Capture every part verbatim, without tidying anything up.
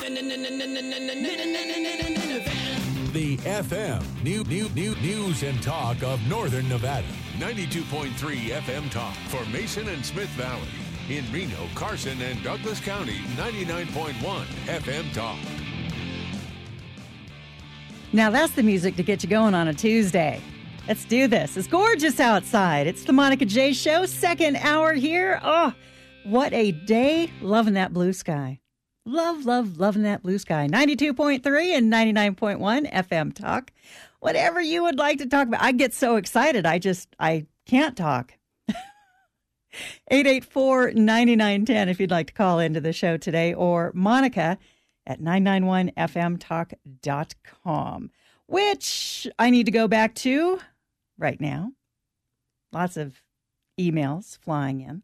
The F M new, new, new News and Talk of Northern Nevada. ninety-two point three F M Talk for Mason and Smith Valley. In Reno, Carson, and Douglas County, ninety-nine point one F M Talk. Now that's the music to get you going on a Tuesday. Let's do this. It's gorgeous outside. It's the Monica J Show, second hour here. Oh, what a day. Loving that blue sky. Love, love, loving that blue sky. ninety-two point three and ninety-nine point one F M Talk. Whatever you would like to talk about. I get so excited. I just, I can't talk. eight eight four, nine nine one zero if you'd like to call into the show today, or Monica at nine nine one f m talk dot com, which I need to go back to right now. Lots of emails flying in.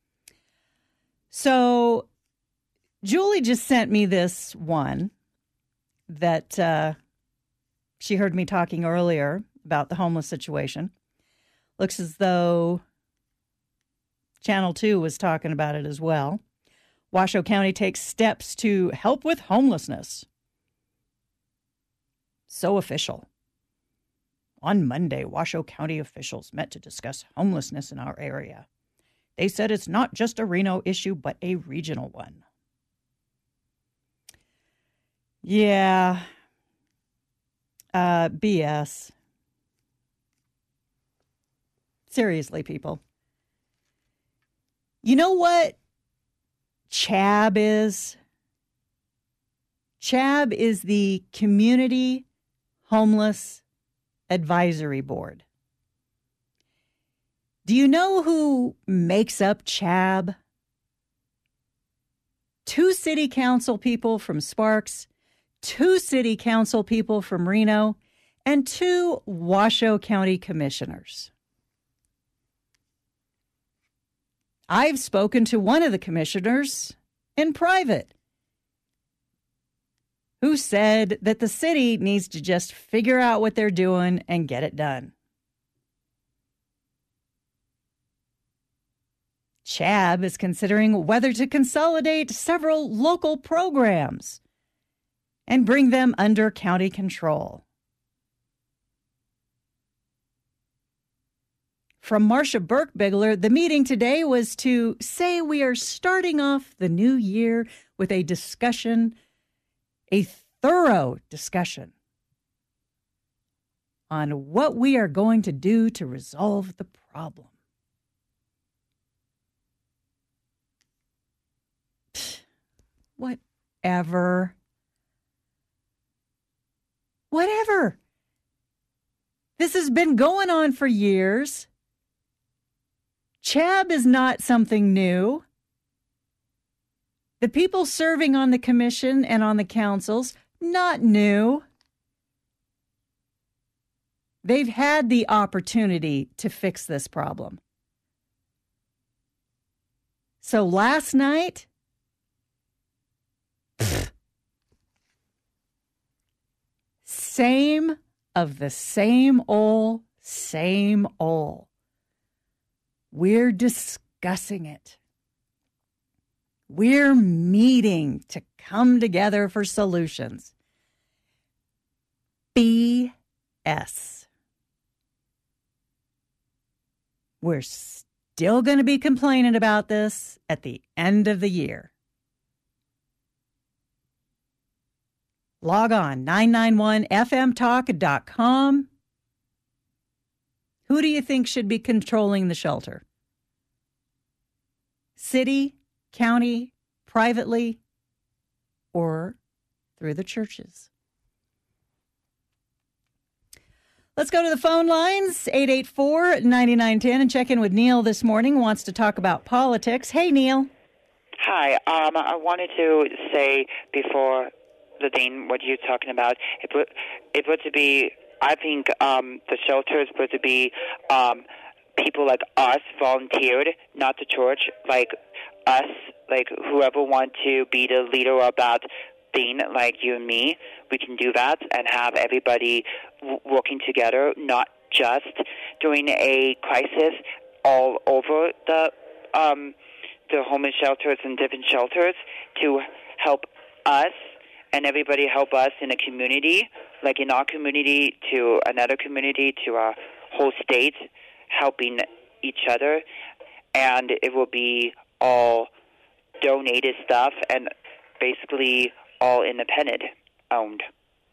So Julie just sent me this one that uh, she heard me talking earlier about the homeless situation. Looks as though Channel two was talking about it as well. Washoe County takes steps to help with homelessness. So official. On Monday, Washoe County officials met to discuss homelessness in our area. They said it's not just a Reno issue, but a regional one. Yeah. Uh, B S. Seriously, people. You know what C H A B is? C H A B is the Community Homeless Advisory Board. Do you know who makes up C H A B? Two city council people from Sparks, two city council people from Reno, and two Washoe County commissioners. I've spoken to one of the commissioners in private who said that the city needs to just figure out what they're doing and get it done. C H A B is considering whether to consolidate several local programs and bring them under county control. From Marcia Burke-Bigler, the meeting today was to say we are starting off the new year with a discussion, a thorough discussion on what we are going to do to resolve the problem. Pfft, whatever. Whatever. This has been going on for years. C H A B is not something new. The people serving on the commission and on the councils, not new. They've had the opportunity to fix this problem. So last night, pfft, same of the same old, same old. We're discussing it. We're meeting to come together for solutions. B S. We're still going to be complaining about this at the end of the year. Log on, nine nine one f m talk dot com. Who do you think should be controlling the shelter? City, county, privately, or through the churches? Let's go to the phone lines, eight eight four, nine nine one zero, and check in with Neil this morning. Wants to talk about politics. Hey, Neil. Hi. Um, I wanted to say before the thing, what you're talking about, it would, it would to be, I think um, the shelter is supposed to be um, people like us volunteered, not the church, like us, like whoever want to be the leader of that thing, like you and me, we can do that and have everybody w- working together, not just during a crisis all over the um, the homeless shelters and different shelters to help us and everybody help us in the community, like in our community to another community to our whole state, helping each other, and it will be all donated stuff and basically all independent owned.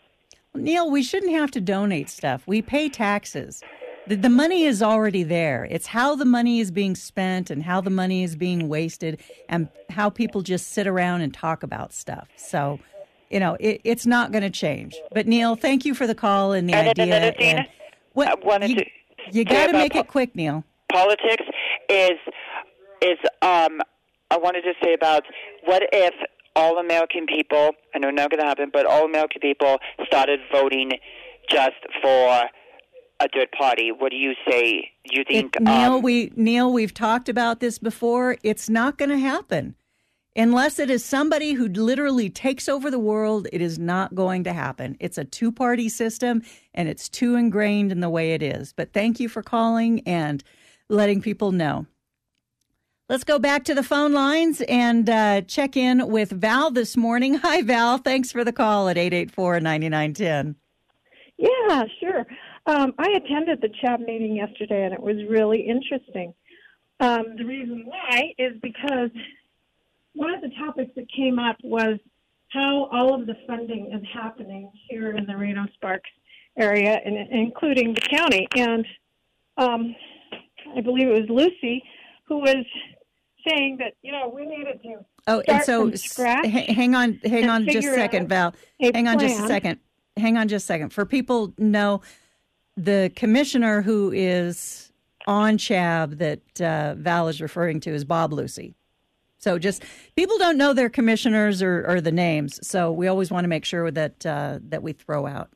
Neil, we shouldn't have to donate stuff. We pay taxes. The, the money is already there. It's how the money is being spent and how the money is being wasted and how people just sit around and talk about stuff. So, you know, it, it's not going to change. But, Neil, thank you for the call and the and idea. Another thing, and what, I wanted you, to you got to make po- it quick, Neil. Politics is, is um, I wanted to say about what if all American people, I know not going to happen, but all American people started voting just for a third party. What do you say? Do you think it, Neil? Um, we Neil, we've talked about this before. It's not going to happen unless it is somebody who literally takes over the world. It is not going to happen. It's a two-party system, and it's too ingrained in the way it is. But thank you for calling and letting people know. Let's go back to the phone lines and uh, check in with Val this morning. Hi, Val. Thanks for the call at eight eight four, nine nine one zero. Yeah, sure. Um, I attended the C H A B meeting yesterday, and it was really interesting. Um, the reason why is because one of the topics that came up was how all of the funding is happening here in the Reno-Sparks area, and including the county. And um, I believe it was Lucy who was saying that, you know, we needed to oh, start and so from scratch. h- hang on, hang and on just a figure second, out Val. a Hang on just a plan. second. Hang on just a second. For people know, the commissioner who is on C H A B that uh, Val is referring to is Bob Lucy. So just people don't know their commissioners or, or the names, so we always want to make sure that uh, that we throw out.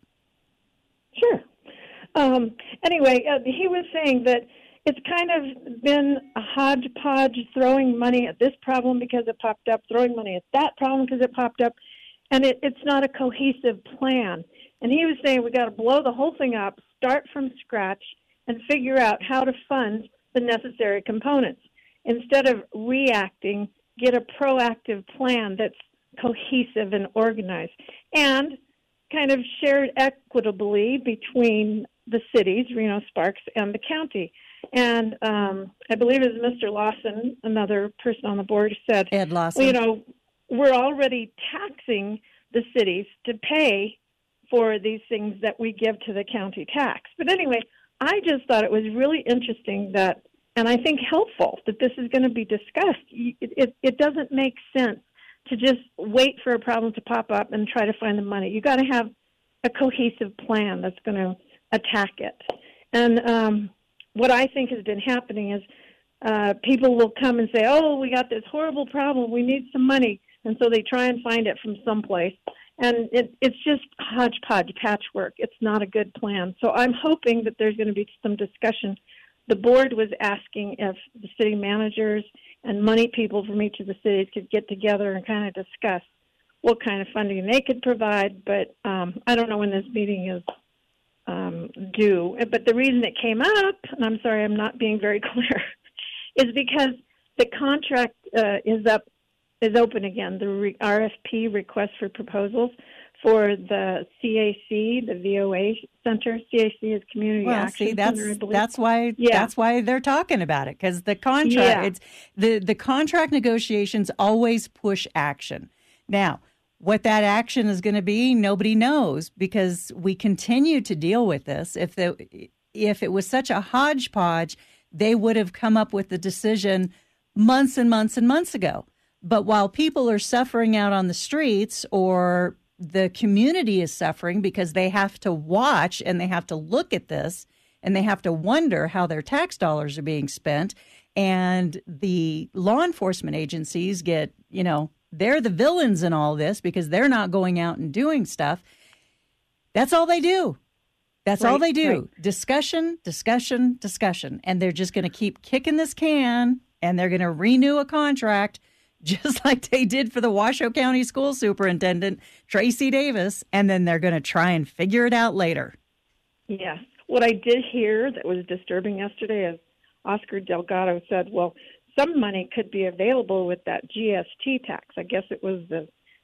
Sure. Um, anyway, uh, he was saying that it's kind of been a hodgepodge, throwing money at this problem because it popped up, throwing money at that problem because it popped up, and it, it's not a cohesive plan. And he was saying we got to blow the whole thing up, start from scratch, and figure out how to fund the necessary components. Instead of reacting, get a proactive plan that's cohesive and organized, and kind of shared equitably between the cities, Reno-Sparks, and the county. And um, I believe it was Mister Lawson, another person on the board, said, Ed Lawson. well, you know, we're already taxing the cities to pay for these things that we give to the county tax. But anyway, I just thought it was really interesting that, and I think helpful, that this is going to be discussed. It, it, it doesn't make sense to just wait for a problem to pop up and try to find the money. You got to have a cohesive plan that's going to attack it. And um, what I think has been happening is uh, people will come and say, oh, we got this horrible problem, we need some money. And so they try and find it from someplace. And it, it's just hodgepodge patchwork. It's not a good plan. So I'm hoping that there's going to be some discussion. The board was asking if the city managers and money people from each of the cities could get together and kind of discuss what kind of funding they could provide. But um, I don't know when this meeting is um, due. But the reason it came up, and I'm sorry I'm not being very clear, is because the contract uh, is up. is open again, the re- R F P, request for proposals, for the C A C, the V O A Center. C A C is Community Well, Action see, that's Center, I believe. that's why Yeah. that's why they're talking about it, because the contract Yeah. it's the the contract negotiations always push action. Now, what that action is going to be, nobody knows, because we continue to deal with this. If the if it was such a hodgepodge, they would have come up with the decision months and months and months ago. But while people are suffering out on the streets, or the community is suffering because they have to watch and they have to look at this and they have to wonder how their tax dollars are being spent, and the law enforcement agencies get, you know, they're the villains in all this because they're not going out and doing stuff. That's all they do. That's Right, all they do. right. Discussion, discussion, discussion. And they're just going to keep kicking this can, and they're going to renew a contract just like they did for the Washoe County School Superintendent, Tracy Davis, and then they're going to try and figure it out later. Yes. What I did hear that was disturbing yesterday is Oscar Delgado said, well, some money could be available with that G S T tax. I guess it was the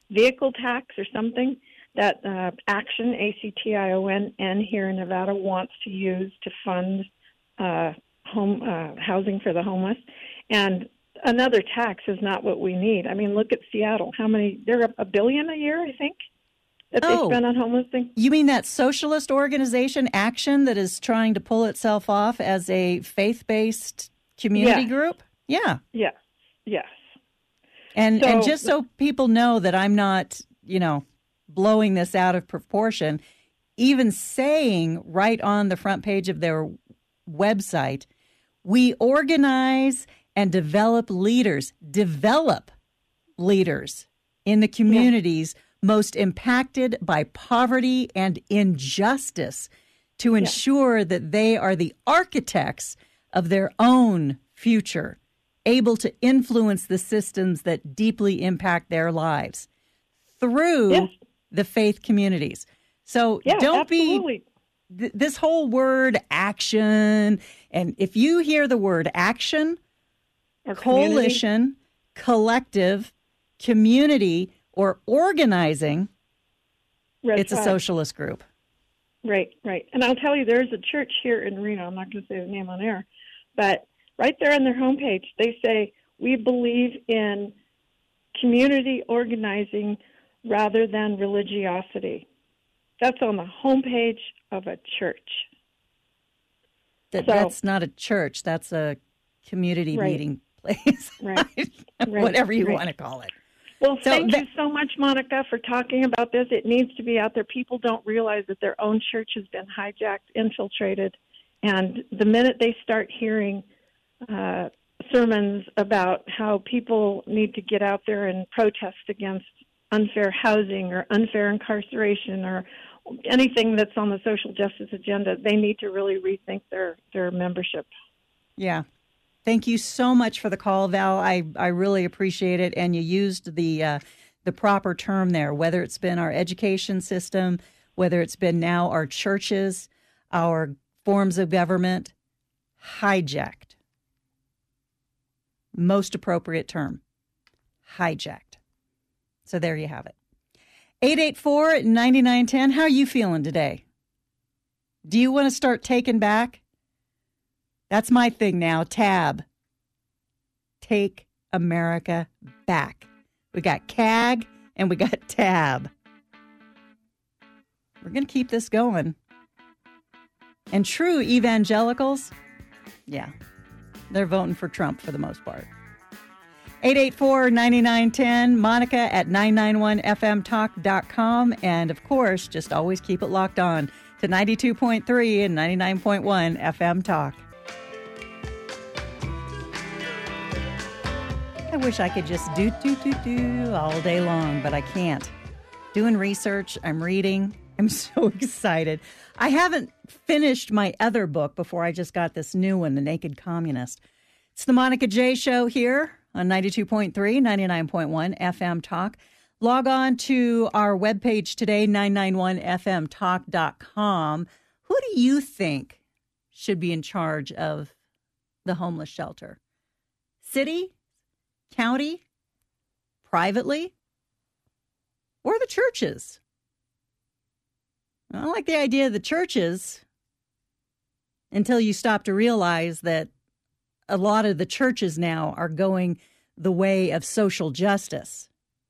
vehicle tax or something that uh, Action, A C T I O N, N here in Nevada wants to use to fund uh, home uh, housing for the homeless. And another tax is not what we need. I mean, look at Seattle. How many? They're a billion a year, I think, that Oh. they spend on homeless things. You mean that socialist organization, Action, that is trying to pull itself off as a faith-based community Yeah. group? Yeah. Yeah, yes. And So- and just so people know that I'm not, you know, blowing this out of proportion, even saying right on the front page of their website, we organize and develop leaders, develop leaders in the communities most impacted by poverty and injustice to ensure that they are the architects of their own future, able to influence the systems that deeply impact their lives through Yes. the faith communities. So Yeah, don't absolutely. be th- this whole word action. And if you hear the word action, Or community. coalition, collective, community, or organizing, Red it's a flag. socialist group. Right, right. And I'll tell you, there's a church here in Reno. I'm not going to say the name on air, but right there on their homepage, they say, we believe in community organizing rather than religiosity. That's on the homepage of a church. That, So- that's not a church. That's a community Right. meeting place. Right. Right. Whatever you Right. want to call it. Well, So thank that- you so much, Monica, for talking about this. It needs to be out there. People don't realize that their own church has been hijacked, infiltrated, and the minute they start hearing uh, sermons about how people need to get out there and protest against unfair housing or unfair incarceration or anything that's on the social justice agenda, they need to really rethink their, their membership. Yeah. Thank you so much for the call, Val. I, I really appreciate it. And you used the uh, the proper term there, whether it's been our education system, whether it's been now our churches, our forms of government, hijacked. Most appropriate term, hijacked. So there you have it. eight eight four, nine nine one zero. How are you feeling today? Do you want to start taking back? That's my thing now. Tab. Take America back. We got C A G and we got Tab. We're going to keep this going. And true evangelicals, yeah, they're voting for Trump for the most part. eight eight four, nine nine one zero, Monica at nine nine one f m talk dot com. And of course, just always keep it locked on to ninety-two point three and ninety-nine point one F M Talk. I wish I could just do, do, do, do all day long, but I can't. Doing research, I'm reading. I'm so excited. I haven't finished my other book before I just got this new one, The Naked Communist. It's the Monica J. Show here on ninety-two point three, ninety-nine point one F M Talk. Log on to our webpage today, nine nine one f m talk dot com. Who do you think should be in charge of the homeless shelter? City? County? Privately? Or the churches? I like the idea of the churches until you stop to realize that a lot of the churches now are going the way of social justice.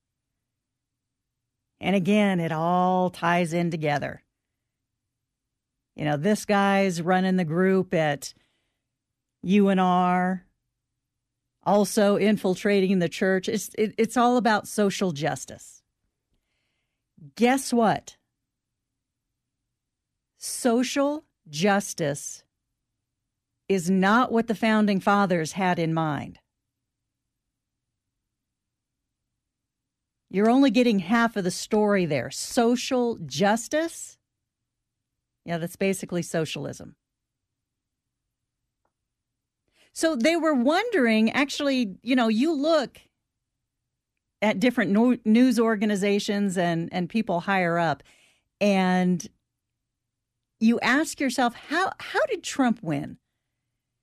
And again, it all ties in together. You know, this guy's running the group at U N R, also infiltrating the church. It's, it, it's all about social justice. Guess what? Social justice is not what the founding fathers had in mind. You're only getting half of the story there. Social justice? Yeah, that's basically socialism. So they were wondering, actually, you know, you look at different no- news organizations and, and people higher up, and you ask yourself, how how did Trump win?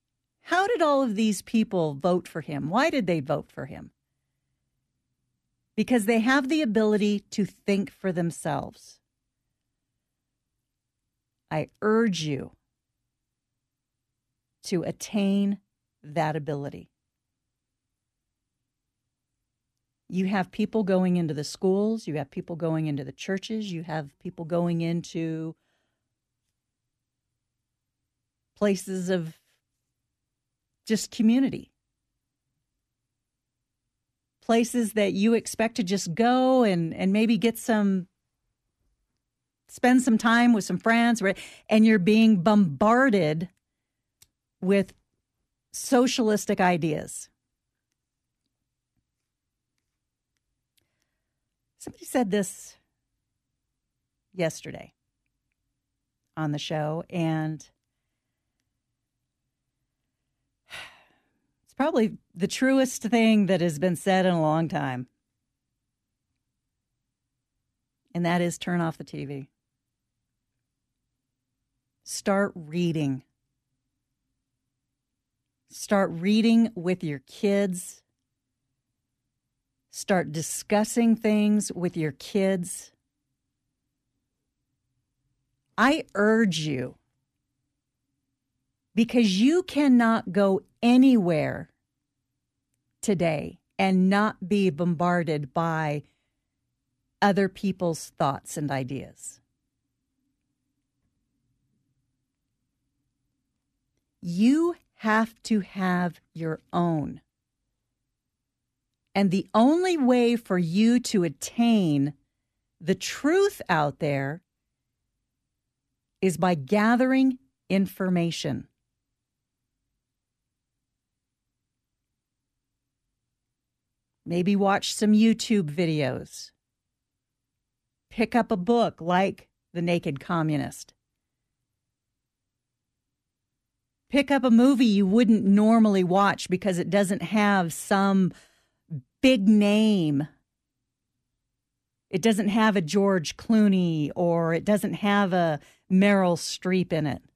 How did all of these people vote for him? Why did they vote for him? because they have the ability to think for themselves. I urge you to attain that ability. You have people going into the schools, you have people going into the churches, you have people going into places of just community. Places that you expect to just go and, and maybe get some, spend some time with some friends, and you're being bombarded with socialistic ideas. Somebody said this yesterday on the show, and it's probably the truest thing that has been said in a long time. And that is turn off the T V. Start reading. Start reading with your kids. Start discussing things with your kids. I urge you, because you cannot go anywhere today and not be bombarded by other people's thoughts and ideas. You have to have your own. And the only way for you to attain the truth out there is by gathering information. Maybe watch some YouTube videos. Pick up a book like The Naked Communist. Pick up a movie you wouldn't normally watch because it doesn't have some big name. It doesn't have a George Clooney, or it doesn't have a Meryl Streep in it.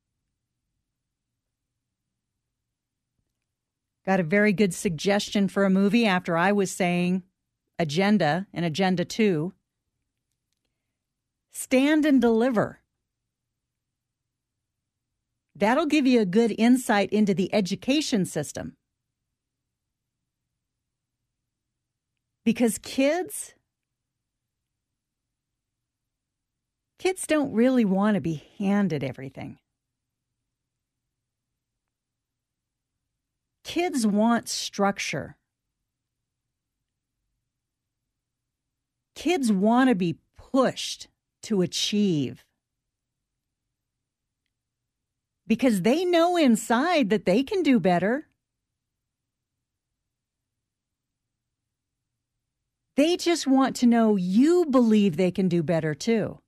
Got a very good suggestion for a movie after I was saying Agenda and Agenda two. Stand and Deliver. That'll give you a good insight into the education system. Because kids, kids don't really want to be handed everything. Kids want structure. Kids want to be pushed to achieve. Because they know inside that they can do better. They just want to know you believe they can do better too.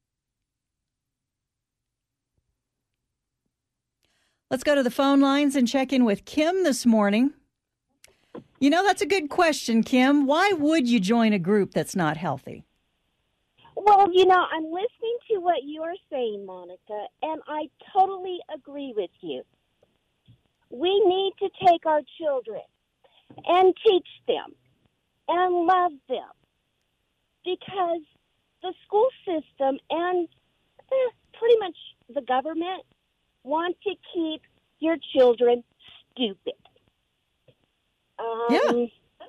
Let's go to the phone lines and check in with Kim this morning. You know, that's a good question, Kim. Why would you join a group that's not healthy? Well, you know, I'm listening to what you're saying, Monica, and I totally agree with you. We need to take our children and teach them and love them, because the school system and eh, pretty much the government want to keep your children stupid. Um, yeah.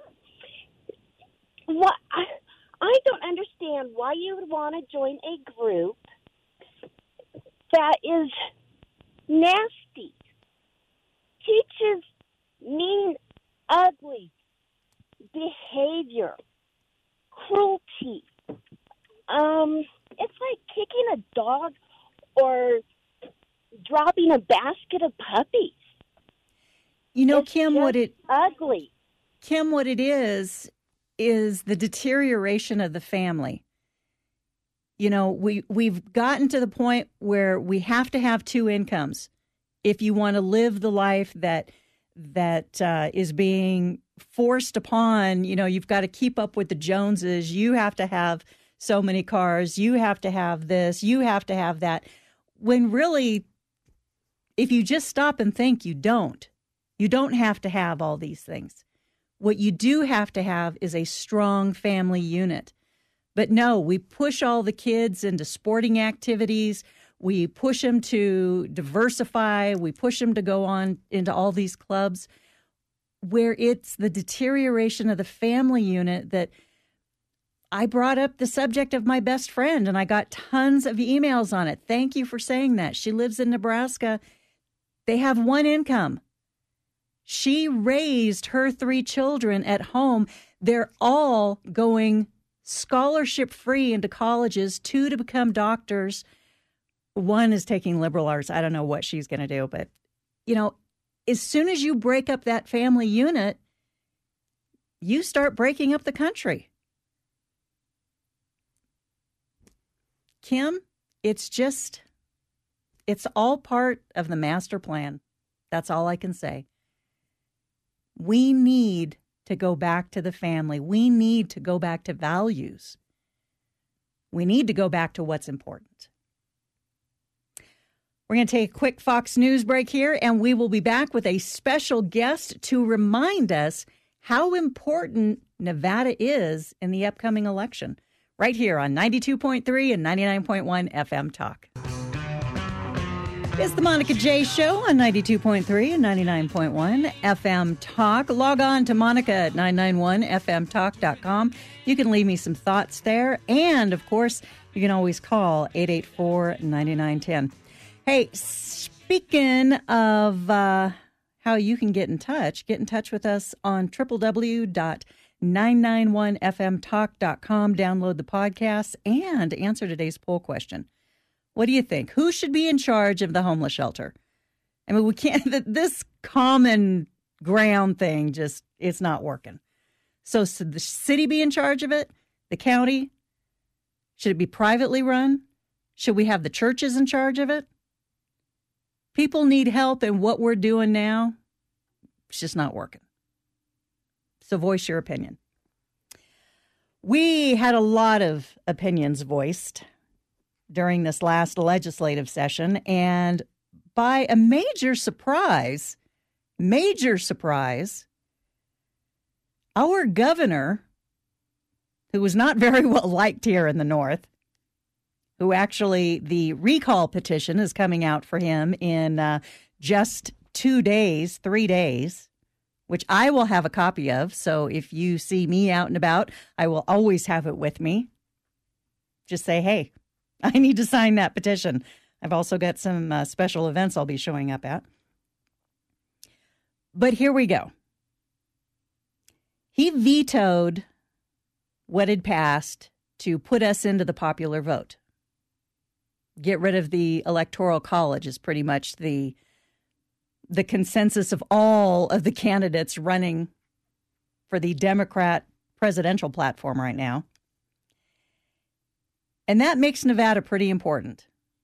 What I, I don't understand why you would want to join a group that is nasty, teaches mean, ugly behavior, cruelty. Um, it's like kicking a dog or dropping a basket of puppies. You know, it's Kim, what it ugly. Kim, what it is is the deterioration of the family. You know, we we've gotten to the point where we have to have two incomes if you want to live the life that that uh, is being forced upon. You know, you've got to keep up with the Joneses. You have to have so many cars. You have to have this. You have to have that. When really, if you just stop and think, you don't. You don't have to have all these things. What you do have to have is a strong family unit. But no, we push all the kids into sporting activities. We push them to diversify. We push them to go on into all these clubs where it's the deterioration of the family unit that I brought up the subject of my best friend, and I got tons of emails on it. Thank you for saying that. She lives in Nebraska. They have one income. She raised her three children at home. They're all going scholarship free into colleges, two to become doctors. One is taking liberal arts. I don't know what she's going to do, but, you know, as soon as you break up that family unit, you start breaking up the country. Kim, it's just, it's all part of the master plan. That's all I can say. We need to go back to the family. We need to go back to values. We need to go back to what's important. We're going to take a quick Fox News break here, and we will be back with a special guest to remind us how important Nevada is in the upcoming election, right here on ninety-two point three and ninety-nine point one F M Talk. It's the Monica J. Show on ninety-two point three and ninety-nine point one F M Talk. Log on to Monica at nine nine one F M talk dot com. You can leave me some thoughts there. And, of course, you can always call eight eight four, nine nine one zero. Hey, speaking of uh, how you can get in touch, get in touch with us on w w w dot nine nine one F M talk dot com. Download the podcast and answer today's poll question. What do you think? Who should be in charge of the homeless shelter? I mean, we can't, this common ground thing just, it's not working. So should the city be in charge of it? The county? Should it be privately run? Should we have the churches in charge of it? People need help, and what we're doing now, it's just not working. So voice your opinion. We had a lot of opinions voiced during this last legislative session, and by a major surprise, major surprise, our governor, who was not very well liked here in the North, who actually the recall petition is coming out for him in uh, just two days, three days, which I will have a copy of. So if you see me out and about, I will always have it with me. Just say, hey, I need to sign that petition. I've also got some uh, special events I'll be showing up at. But here we go. He vetoed what had passed to put us into the popular vote. Get rid of the Electoral College is pretty much the the consensus of all of the candidates running for the Democrat presidential platform right now. And that makes Nevada pretty important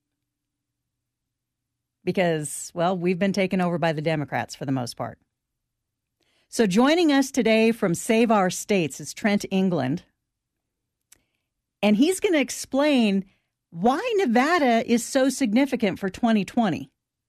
because, well, we've been taken over by the Democrats for the most part. So joining us today from Save Our States is Trent England, and he's going to explain why Nevada is so significant for twenty twenty.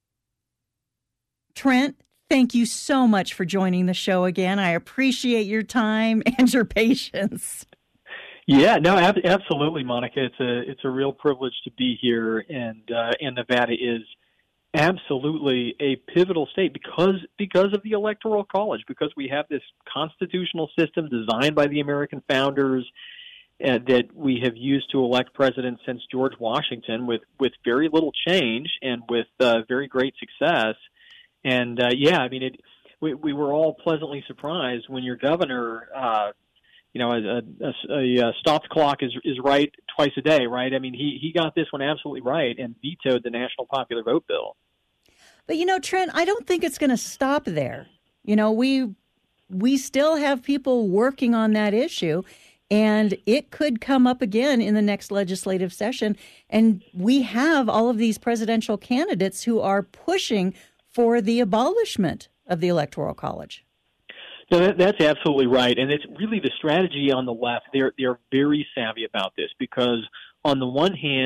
Trent, thank you so much for joining the show again. I appreciate your time and your patience. Yeah, no, ab- absolutely, Monica. It's a it's a real privilege to be here, and uh, and Nevada is absolutely a pivotal state because because of the Electoral College, because we have this constitutional system designed by the American founders uh, that we have used to elect presidents since George Washington, with with very little change and with uh, very great success. And uh, yeah, I mean, it. We, we were all pleasantly surprised when your governor. Uh, You know, a, a, a stopped clock is is right twice a day, right? I mean, he, he got this one absolutely right and vetoed the national popular vote bill. But, you know, Trent, I don't think it's going to stop there. You know, we we still have people working on that issue, and it could come up again in the next legislative session. And we have all of these presidential candidates who are pushing for the abolishment of the Electoral College. No, that, that's absolutely right, and it's really the strategy on the left. They're they're very savvy about this because on the one hand,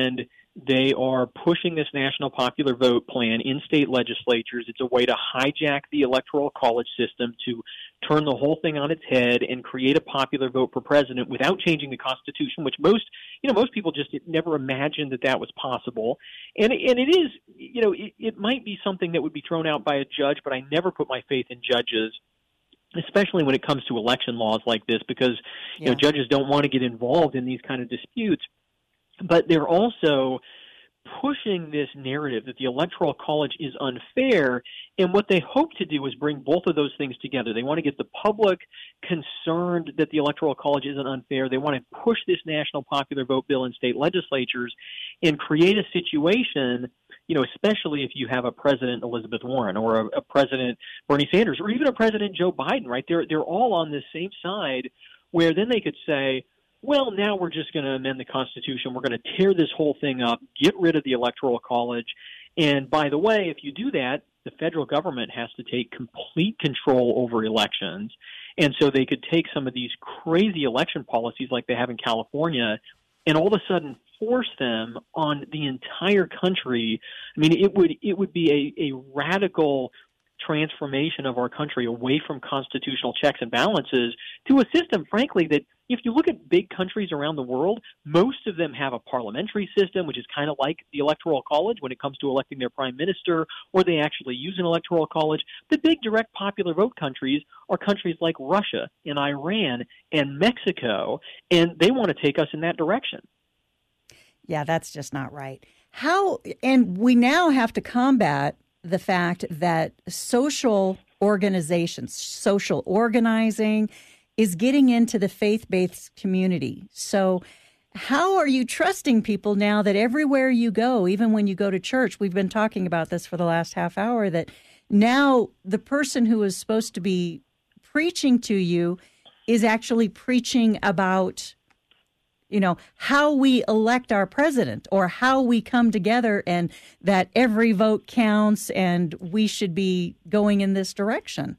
They are pushing this national popular vote plan in state legislatures. It's a way to hijack the electoral college system to turn the whole thing on its head and create a popular vote for president without changing the Constitution, which most, you know, most people just never imagined that that was possible. And, and it is, you know, it, it might be something that would be thrown out by a judge, but I never put my faith in judges, especially when it comes to election laws like this, because, you yeah. know, judges don't want to get involved in these kind of disputes. But they're also pushing this narrative that the Electoral College is unfair, and what they hope to do is bring both of those things together. They want to get the public concerned that the Electoral College isn't unfair. They want to push this national popular vote bill in state legislatures and create a situation, you know, especially if you have a President Elizabeth Warren or a, a President Bernie Sanders or even a President Joe Biden, right? They're, they're all on this same side, where then they could say, well, now we're just going to amend the Constitution. We're going to tear this whole thing up, get rid of the Electoral College. And by the way, if you do that, the federal government has to take complete control over elections. And so they could take some of these crazy election policies like they have in California and all of a sudden force them on the entire country. I mean, it would it would be a, a radical transformation of our country away from constitutional checks and balances to a system, frankly, that if you look at big countries around the world, most of them have a parliamentary system, which is kind of like the Electoral College when it comes to electing their prime minister, or they actually use an Electoral College. The big direct popular vote countries are countries like Russia and Iran and Mexico, and they want to take us in that direction. Yeah, that's just not right. How, and we now have to combat the fact that social organizations, social organizing is getting into the faith-based community. So how are you trusting people now that everywhere you go, even when you go to church, we've been talking about this for the last half hour, that now the person who is supposed to be preaching to you is actually preaching about, you know, how we elect our president or how we come together and that every vote counts and we should be going in this direction.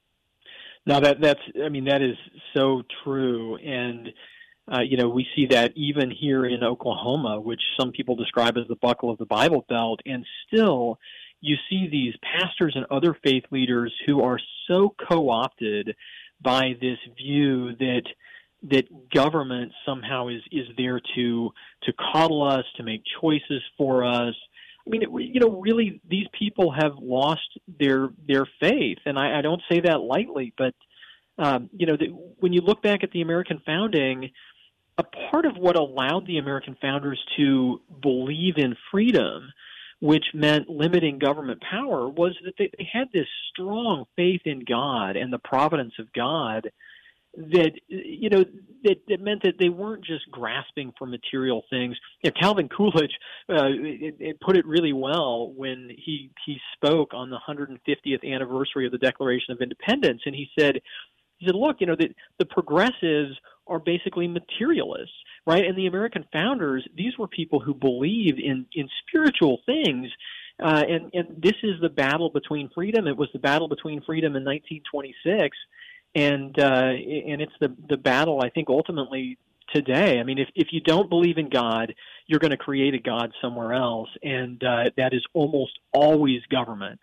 No, that that's, I mean, that is so true. And, uh, you know, we see that even here in Oklahoma, which some people describe as the buckle of the Bible Belt. And still, you see these pastors and other faith leaders who are so co-opted by this view that that government somehow is, is there to to coddle us, to make choices for us. I mean, it, you know, really, these people have lost their their faith, and I, I don't say that lightly. But um, you know, the, when you look back at the American founding, a part of what allowed the American founders to believe in freedom, which meant limiting government power, was that they, they had this strong faith in God and the providence of God. That, you know, that, that meant that they weren't just grasping for material things. You know, Calvin Coolidge uh, it, it put it really well when he he spoke on the one hundred fiftieth anniversary of the Declaration of Independence, and he said, he said, look, you know, the, the progressives are basically materialists, right? And the American founders, these were people who believed in in spiritual things. Uh, and and this is the battle between freedom. It was the battle between freedom in nineteen twenty-six. And uh, and it's the the battle, I think, ultimately today. I mean, if, if you don't believe in God, you're going to create a God somewhere else, and uh, that is almost always government.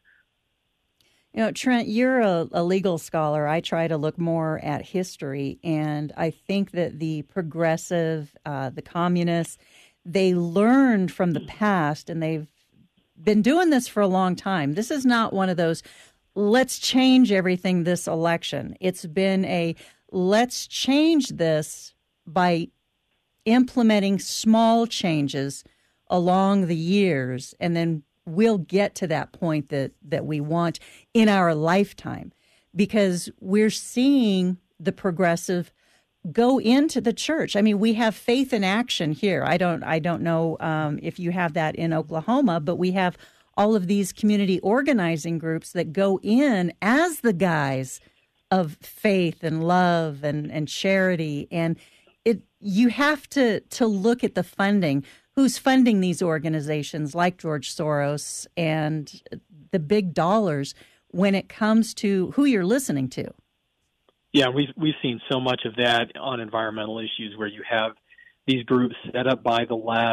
You know, Trent, you're a, a legal scholar. I try to look more at history, and I think that the progressive, uh, the communists, they learned from the past, and they've been doing this for a long time. This is not one of those let's change everything this election. It's been a let's change this by implementing small changes along the years, and then we'll get to that point that, that we want in our lifetime, because we're seeing the progressive go into the church. I mean, we have faith in action here. I don't I don't know um, if you have that in Oklahoma, but we have all of these community organizing groups that go in as the guise of faith and love and, and charity. And it you have to, to look at the funding. Who's funding these organizations like George Soros and the big dollars when it comes to who you're listening to? Yeah, we've, we've seen so much of that on environmental issues where you have these groups set up by the left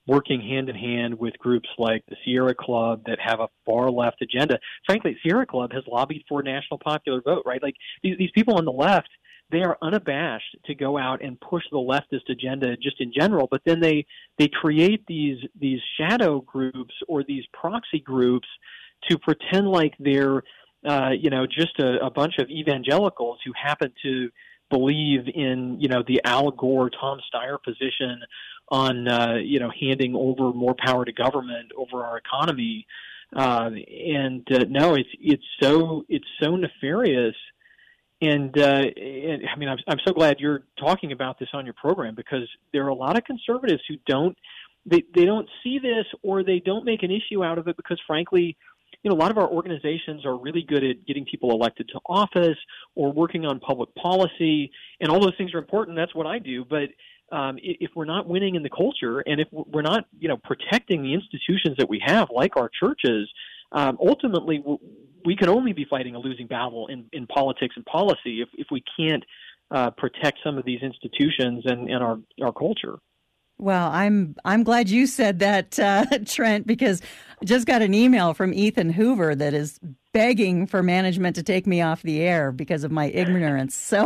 working hand in hand with groups like the Sierra Club that have a far left agenda. Frankly, Sierra Club has lobbied for a national popular vote, right? Like these, these people on the left, they are unabashed to go out and push the leftist agenda just in general, but then they, they create these, these shadow groups or these proxy groups to pretend like they're, uh, you know, just a, a bunch of evangelicals who happen to believe in, you know, the Al Gore, Tom Steyer position on, uh, you know, handing over more power to government over our economy. Uh, and uh, no, it's it's so it's so nefarious. And, uh, and I mean, I'm, I'm so glad you're talking about this on your program, because there are a lot of conservatives who don't they they don't see this, or they don't make an issue out of it because, frankly, you know, a lot of our organizations are really good at getting people elected to office or working on public policy, and all those things are important. That's what I do. But um, if we're not winning in the culture, and if we're not, you know, protecting the institutions that we have, like our churches, um, ultimately we can only be fighting a losing battle in, in politics and policy if, if we can't uh, protect some of these institutions and, and our, our culture. Well, I'm I'm glad you said that, uh, Trent, because I just got an email from Ethan Hoover that is begging for management to take me off the air because of my ignorance. So,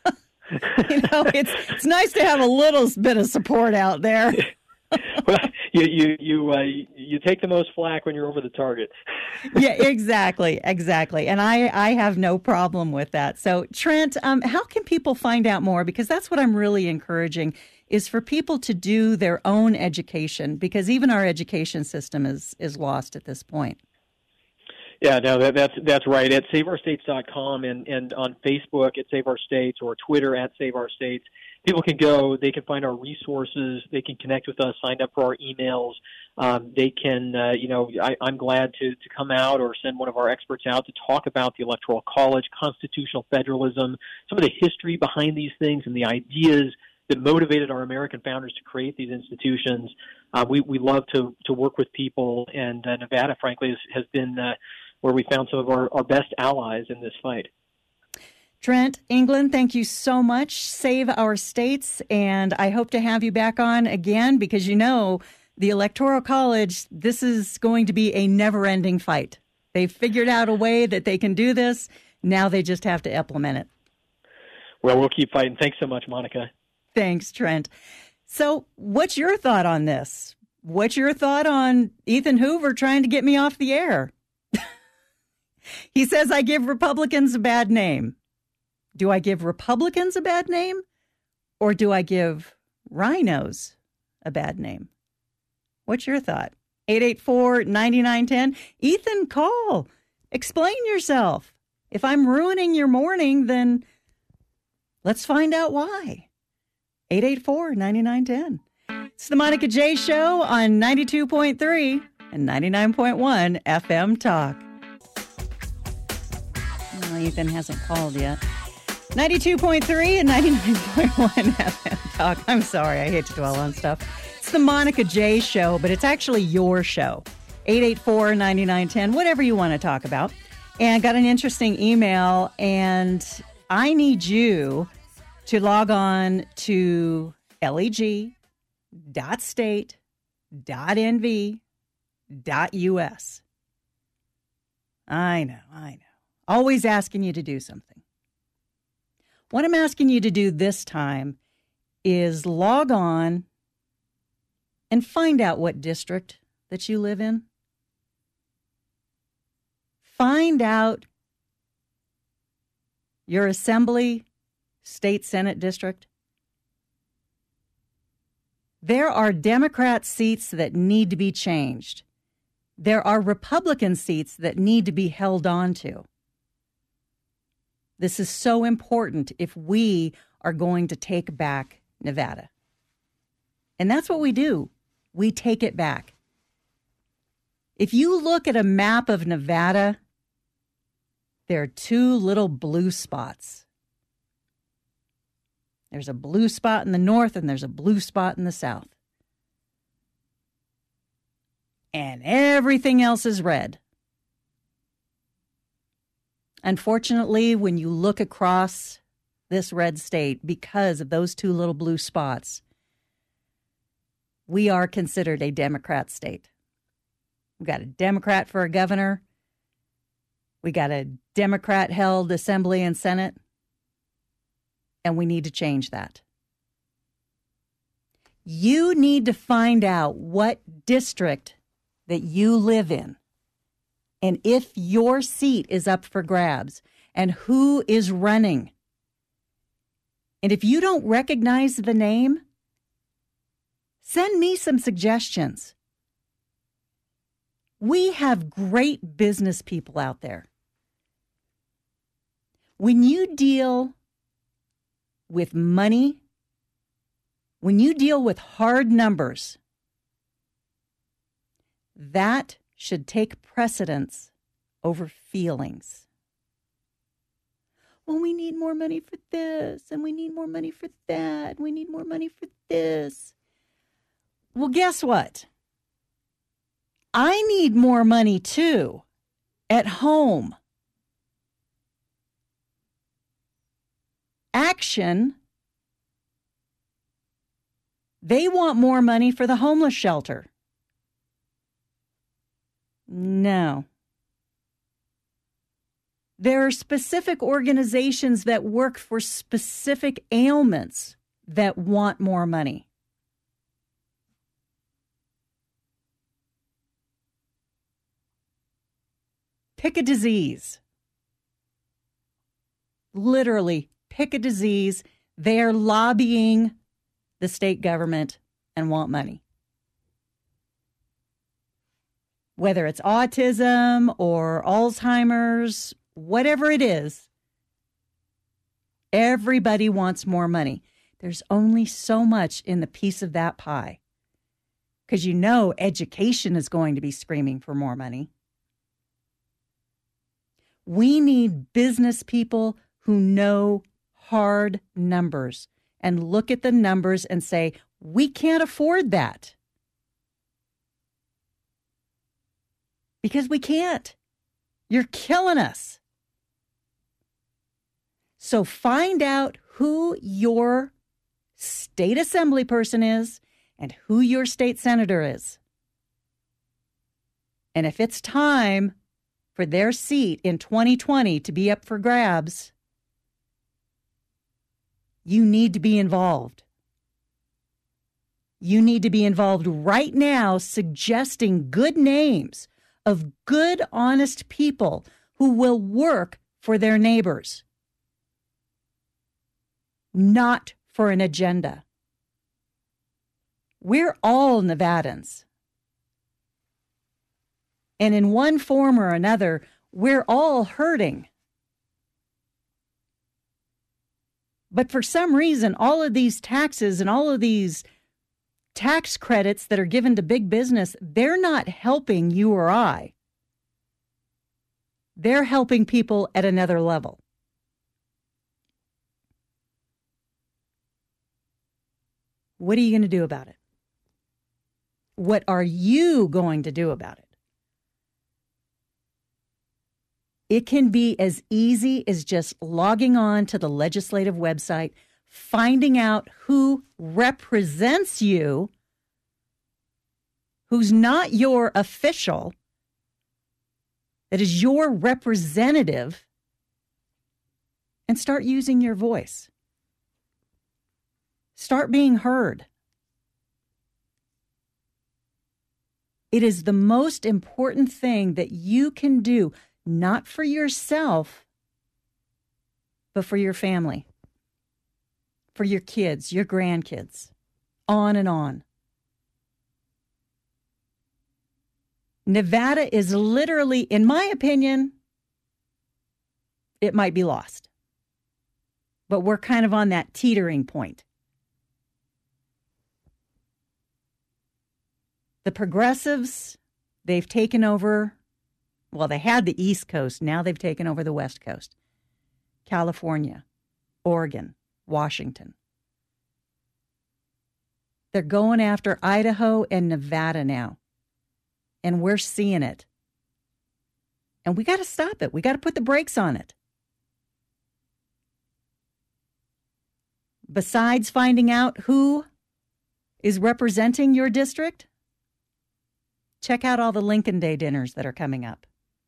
you know, it's it's nice to have a little bit of support out there. Well, you you you uh, you take the most flack when you're over the target. Yeah, exactly, exactly, and I I have no problem with that. So, Trent, um, how can people find out more? Because that's what I'm really encouraging, is for people to do their own education, because even our education system is is lost at this point. Yeah, no, that, that's that's right. At save our states dot com and, and on Facebook at Save Our States, or Twitter at Save Our States, people can go, they can find our resources, they can connect with us, sign up for our emails. Um, they can, uh, you know, I, I'm glad to, to come out or send one of our experts out to talk about the Electoral College, constitutional federalism, some of the history behind these things and the ideas that motivated our American founders to create these institutions. Uh, we, we love to, to work with people, and uh, Nevada, frankly, has, has been uh, where we found some of our, our best allies in this fight. Trent England, thank you so much. Save Our States, and I hope to have you back on again, because, you know, the Electoral College, this is going to be a never-ending fight. They've figured out a way that they can do this. Now they just have to implement it. Well, we'll keep fighting. Thanks so much, Monica. Thanks, Trent. So what's your thought on this? What's your thought on Ethan Hoover trying to get me off the air? He says I give Republicans a bad name. Do I give Republicans a bad name, or do I give rhinos a bad name? What's your thought? eight eight four, nine nine one zero. Ethan, call. Explain yourself. If I'm ruining your morning, then let's find out why. eight eight four, nine nine one zero. It's the Monica J Show on ninety-two point three and ninety-nine point one F M Talk. Well, Ethan hasn't called yet. ninety-two point three and ninety-nine point one F M Talk. I'm sorry, I hate to dwell on stuff. It's the Monica J Show, but it's actually your show. eight eight four, nine nine one zero, whatever you want to talk about. And got an interesting email, and I need you to log on to leg dot state dot n v dot u s. I know, I know. Always asking you to do something. What I'm asking you to do this time is log on and find out what district that you live in. Find out your assembly, state senate district. There are Democrat seats that need to be changed. There are Republican seats that need to be held on to. This is so important if we are going to take back Nevada. And that's what we do. We take it back. If you look at a map of Nevada, there are two little blue spots. There's a blue spot in the north and there's a blue spot in the south. And everything else is red. Unfortunately, when you look across this red state, because of those two little blue spots, we are considered a Democrat state. We've got a Democrat for a governor. We got a Democrat-held Assembly and Senate. And we need to change that. You need to find out what district that you live in and if your seat is up for grabs and who is running. And if you don't recognize the name, send me some suggestions. We have great business people out there. When you deal with money, when you deal with hard numbers, that should take precedence over feelings. Well, we need more money for this, and we need more money for that, and we need more money for this. Well, guess what? I need more money, too, at home. Action, they want more money for the homeless shelter. No. There are specific organizations that work for specific ailments that want more money. Pick a disease. Literally, pick a disease. They're lobbying the state government and want money. Whether it's autism or Alzheimer's, whatever it is, everybody wants more money. There's only so much in the piece of that pie. Because you know education is going to be screaming for more money. We need business people who know hard numbers and look at the numbers and say, we can't afford that. Because we can't. You're killing us. So find out who your state assembly person is and who your state senator is. And if it's time for their seat in twenty twenty to be up for grabs, you need to be involved. You need to be involved right now, suggesting good names of good, honest people who will work for their neighbors, not for an agenda. We're all Nevadans. And in one form or another, we're all hurting. But for some reason, all of these taxes and all of these tax credits that are given to big business, they're not helping you or I. They're helping people at another level. What are you going to do about it? What are you going to do about it? It can be as easy as just logging on to the legislative website, finding out who represents you, who's not your official, that is your representative, and start using your voice. Start being heard. It is the most important thing that you can do, not for yourself, but for your family, for your kids, your grandkids, on and on. Nevada is literally, in my opinion, it might be lost. But we're kind of on that teetering point. The progressives, they've taken over, well, they had the East Coast. Now they've taken over the West Coast. California, Oregon, Washington. They're going after Idaho and Nevada now. And we're seeing it. And we got to stop it. We got to put the brakes on it. Besides finding out who is representing your district, check out all the Lincoln Day dinners that are coming up.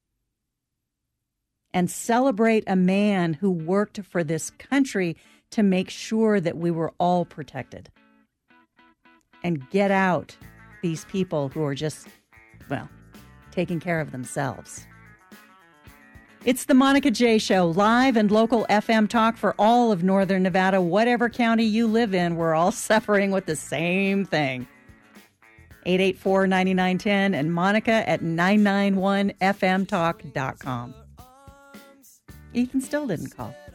And celebrate a man who worked for this country to make sure that we were all protected. And get out these people who are just, well, taking care of themselves. It's the Monica J. Show, live and local F M talk for all of Northern Nevada. Whatever county you live in, we're all suffering with the same thing. eight eight four, nine nine one zero and Monica at nine nine one f m talk dot com. Ethan still didn't call.